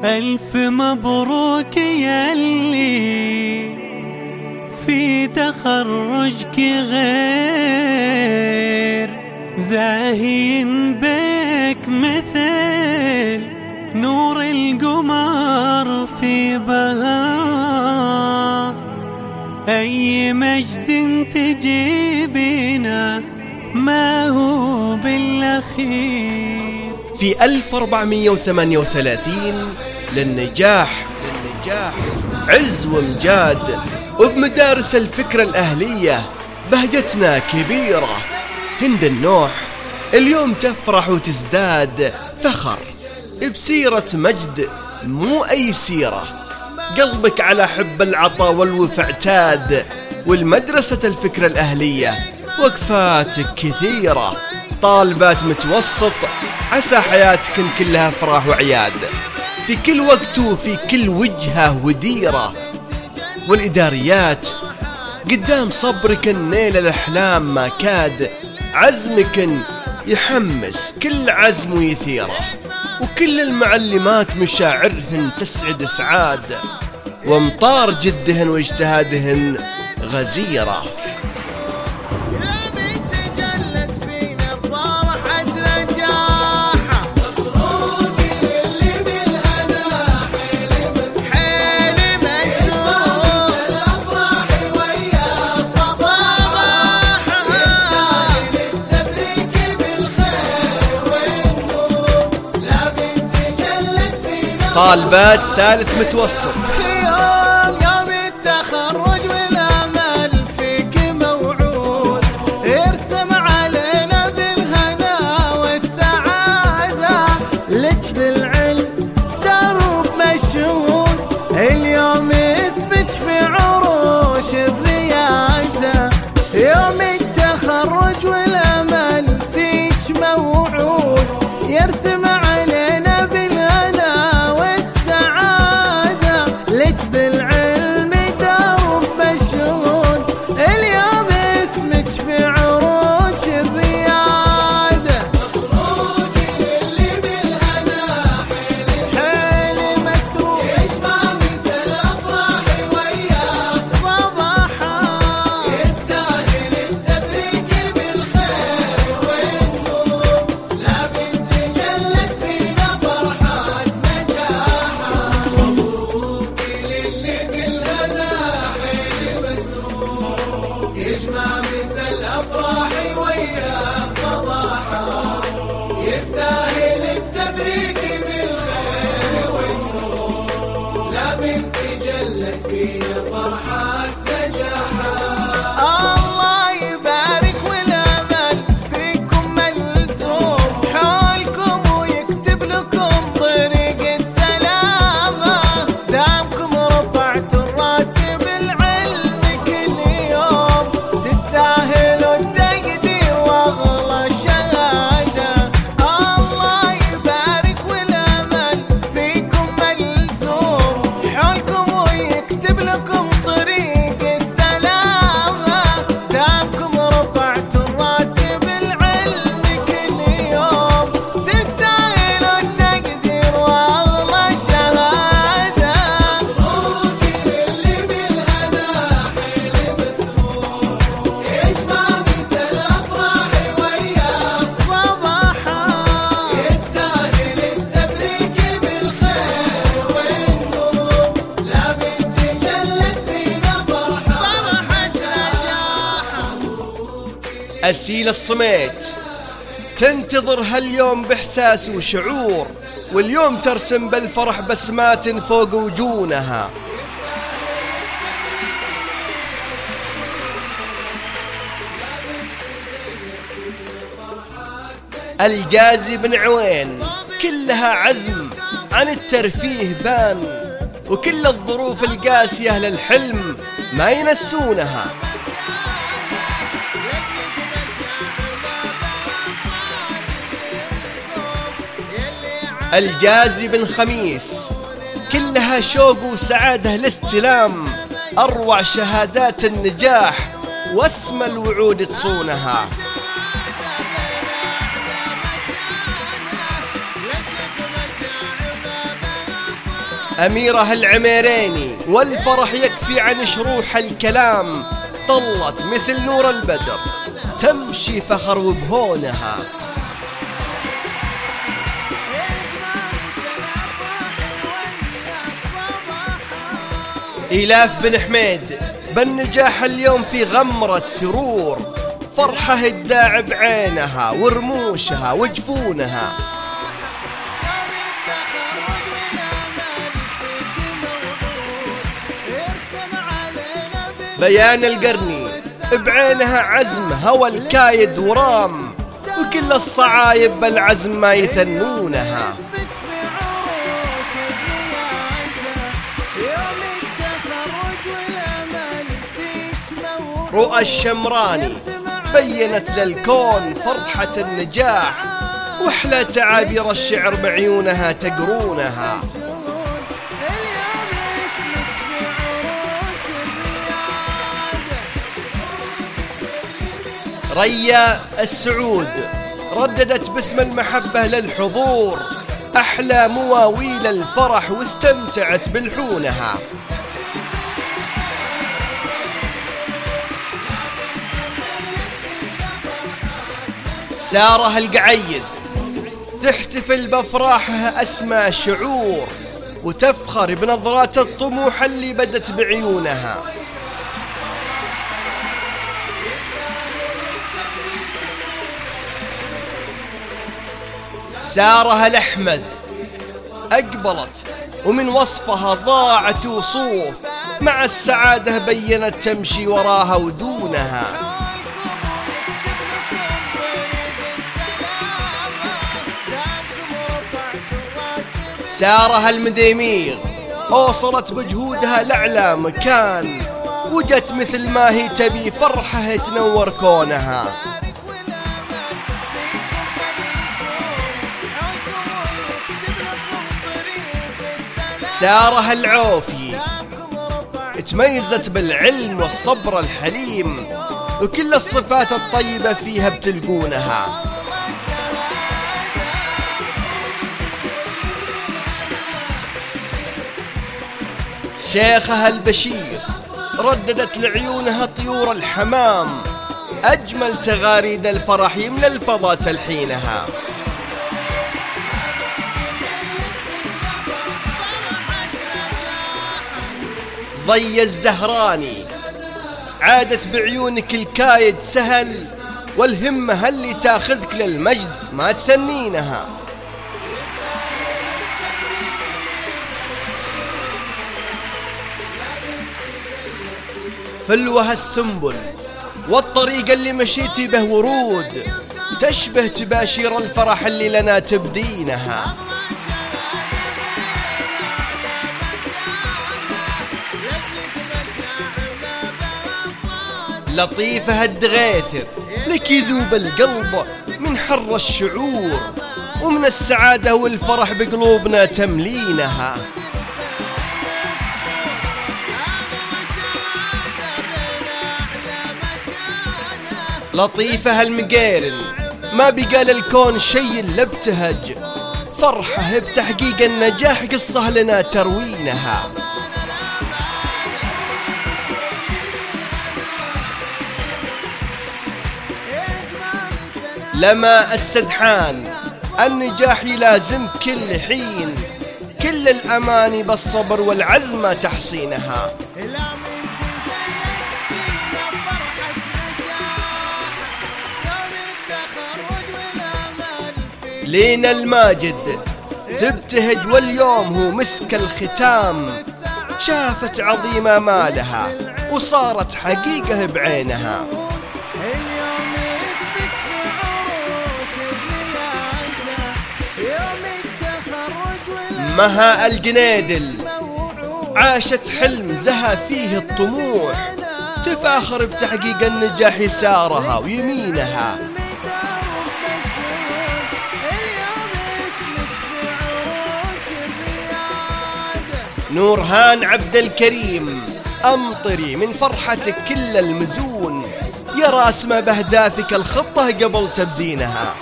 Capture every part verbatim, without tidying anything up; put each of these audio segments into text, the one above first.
ألف مبروك ياللي في تخرجك غير زاهين بك مثل نور القمر في بهار. أي مجد تجيبنا ما هو بالأخير. في ألف وأربعمية وثمانية وثلاثين للنجاح للنجاح عز وامجاد، وبمدارس الفكرة الأهلية بهجتنا كبيرة. هند النوح اليوم تفرح وتزداد فخر بسيرة مجد، مو أي سيرة. قلبك على حب العطا والوفا اعتاد، والمدرسة الفكرة الأهلية وقفاتك كثيرة. طالبات متوسط عسى حياتكن كلها افراح وعياد، في كل وقت وفي كل وجهة وديرة. والإداريات قدام صبركن نيل الأحلام ما كاد، عزمكن يحمس كل عزم ويثيره. وكل المعلمات مشاعرهن تسعد سعاد، وامطار جدهن واجتهادهن غزيرة. طالبات ثالث متوسط يوم يوم التخرج والامل فيك موعود، ارسم علينا بالهنا والسعادة، لك بالعلم درب مشهود، اليوم اسمك في عروش الريادة. يوم التخرج والامل فيك موعود، يرسم علينا بالهنا لك بالعلم درب مشهود، اليوم اسمك في عروش الريادة. مبروك اللي بالهنا حيل مسروق، يجمع مثل الأفراح ويا صباحا، يستاهل التبريك بالخير والنور، لا بنت جلت فينا فرحات نجاحا. يجمع مثل الأفراح ويا صباحا، يستاهل التبريك بالخير والنور، لا بنت جلت فينا فرحات نجاحا. الله يبارك والأمل فيكم ملزوم، حولكم ويكتب لكم طريق السلامة، دامكم رفعتوا الراس بالعلم كل يوم، تستاهلوا التقدير واغلى شهادة. الله يبارك والأمل فيكم ملزوم، حولكم ويكتب لكم طريق السلامة، دامكم رفعتوا الراس بالعلم كل يوم، تستاهلوا التقدير واغلى شهادة. مبروك اللي بالهنا حيل مسرور، يجمع مثل الأفراح ويا صباحا، يستاهل التبريك بالخير والنور، لا بنت جلت فينا فرحة نجاحا. أسيل الصميت تنتظر هاليوم بإحساس وشعور، واليوم ترسم بالفرح بسمات فوق وجونها. الجازي بن عوين كلها عزم عن الترفيه بان، وكل الظروف القاسية للحلم ما ينسونها. الجازي بن خميس كلها شوق وسعادة الاستلام، أروع شهادات النجاح واسمى الوعود تصونها. أميرة العميريني والفرح يكفي عن شروح الكلام، طلت مثل نور البدر تمشي فخر وبهونها. إلاف بن حميد بالنجاح اليوم في غمرة سرور، فرحة الداع بعينها ورموشها وجفونها. بيان القرني بعينها عزمها والكايد ورام، وكل الصعايب بالعزم ما يثنونها. رؤى الشمراني بينت للكون فرحة النجاح، واحلى تعابير الشعر بعيونها تقرونها. ريا السعود رددت باسم المحبة للحضور أحلى مواويل الفرح واستمتعت بلحونها. سارة القعيد تحتفل بأفراحها أسمى شعور، وتفخر بنظرات الطموح اللي بدت بعيونها. سارة الأحمد أقبلت ومن وصفها ضاعت وصوف، مع السعادة بينت تمشي وراها ودونها. سارة المديمير أوصلت بجهودها لأعلى مكان، وجت مثل ما هي تبي فرحة تنور كونها. سارة العوفي تميزت بالعلم والصبر الحليم، وكل الصفات الطيبة فيها بتلقونها. شيخها البشير رددت لعيونها طيور الحمام، أجمل تغاريد الفرح يملى الفضا تلحينها. ضي الزهراني عادت بعيونك الكايد سهل، والهمة اللي تاخذك للمجد ما تثنينها. فلوها السنبل والطريق اللي مشيتي به ورود، تشبه تباشير الفرح اللي لنا تبدينها. لطيفة الدغيثر لك يذوب القلب من حر الشعور، ومن السعادة والفرح بقلوبنا تملينها. لطيفة المقيرن ما بقى للكون شيء إلا ابتهج، فرحه بتحقيق النجاح قصة لنا تروينها. لما السدحان النجاح يلازم كل حين، كل الأماني بالصبر والعزم تحصينها. لينا الماجد تبتهج واليوم هو مسك الختام، شافت عظيمة مالها وصارت حقيقة بعينها. مها الجنيدل عاشت حلم زها فيه الطموح، تفاخر بتحقيق النجاح يسارها ويمينها. نورهان عبد الكريم أمطري من فرحتك كل المزون، يا راسمة بأهدافك الخطة قبل تبدينها.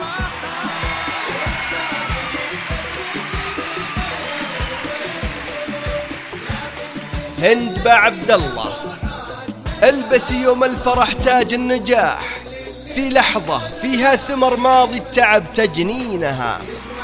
هند با عبد الله. البسي يوم الفرح تاج النجاح، في لحظة فيها ثمر ماضي التعب تجنينها.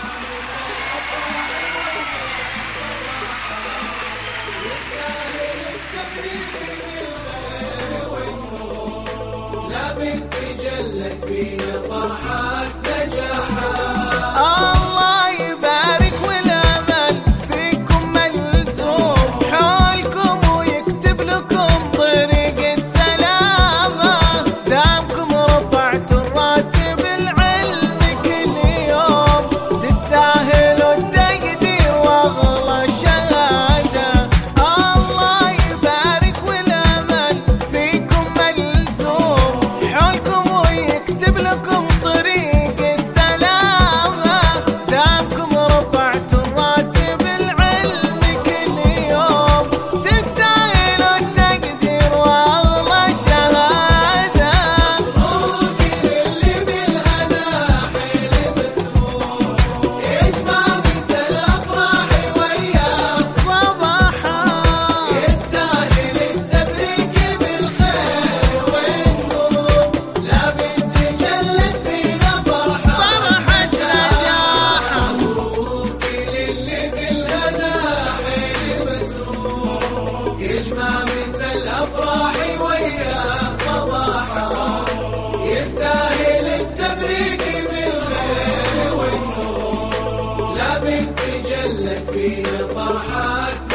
لا بنت جلت فينا فرحات نجاحها. الله يبارك والامل فيكم ملزوم، حولكم ويكتب لكم طريق السلامة، دامكم رفعتوا الراس بالعلم كل يوم، تستاهلوا التقدير واغلى شهادة. الله يبارك والامل فيكم ملزوم، حولكم ويكتب لكم طريق السلامة، دامكم رفعتوا الراس بالعلم كل يوم، تستاهلوا التقدير واغلى شهادة. مبروك للي بالهنا حيل مسرور، يجمع مس الافراح ويا صباحا يستاهل التبريك بالخير والنور. لا بنت جلت فينا فرحة فرحة نجاحا. مبروك للي بالهنا حيل مسرور، يجمع مس الافراح ويا صباحا يستاهل التبريك بالخير والنور. لا بنت جلت فينا فرحات